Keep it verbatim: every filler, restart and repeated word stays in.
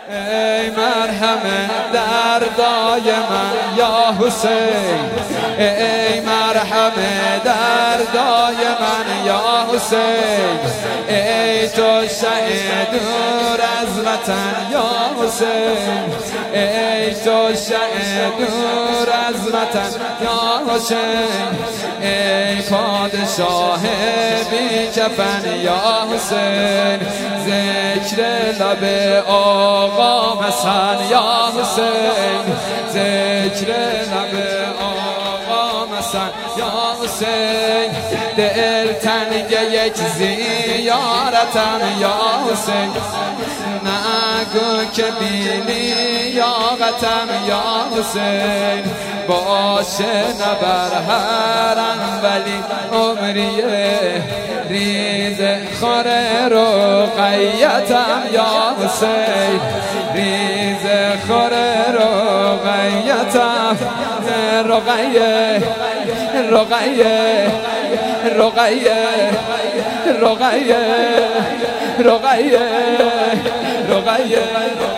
ای مرهم دردای من یا حسین، ای مرهم دردای من یا حسین، ای تو شه دور از وطن یا حسین، ای تو شه دور از وطن یا حسین، ای پادشاه بی کفن یا حسین، ذکر لب آقا حسن یا حسین، ذکر لب آقا حسن یا حسین، دل تنگ یک زیارتم یا حسین، نگو که بی لیاقتم یا حسین، باشه نبر هرم ولی عمریه ریز خور رقیتم یا حسین، ریز خور رقیتم، رقیه رقیه رقیه رقیه رقیه رقیه